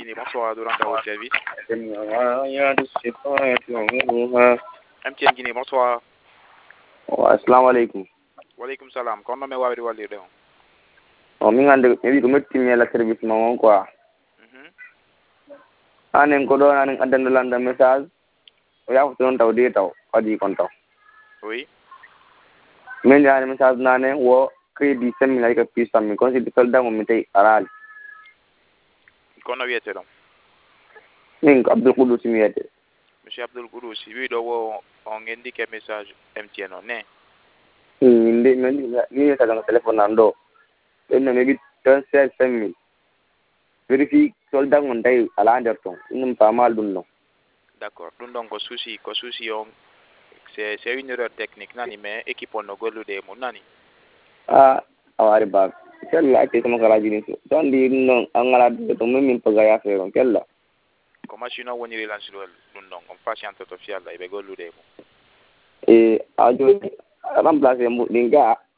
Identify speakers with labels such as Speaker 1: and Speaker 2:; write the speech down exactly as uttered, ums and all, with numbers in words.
Speaker 1: Guinée, bonsoir, Doran au service. M T N Guinée, bonsoir.
Speaker 2: Assalamu alaikum.
Speaker 1: Wa alaikum salam. Comment me wawri walli de on?
Speaker 2: O mi ngande mi wi ko metti mi la service ma won quoi.
Speaker 1: Mhm.
Speaker 2: Anen ko do anen addan landa message. O yafu ton taw de taw adi kon taw.
Speaker 1: Oui.
Speaker 2: Men jaani message nane wo crédit semmi ay ka pista mi kon si sol dango mi tay aral.
Speaker 1: Kono wiete don.
Speaker 2: Min ko Abdul Qudus mi wiete.
Speaker 1: Monsieur Abdul Qudus, wi do wo on indique message M T N on ne.
Speaker 2: Inde men ni sa dans téléphone ando. En me bi ton ser semmi. Vérifie sol dango tay ala anderton. Num pa mal dum no.
Speaker 1: D'accord. Dun donc ko souci ko souci on c'est c'est une erreur technique nani mais équipe on no gollude mo nani.
Speaker 2: Ah, awari ba. Kella ke sama kala jini so. Don di non angala de to min paga ya fe ron kella.
Speaker 1: Ko machine o woni relance do dun donc on patiente to fialla e be gollude mo.
Speaker 2: E ajo remplacer mo dinga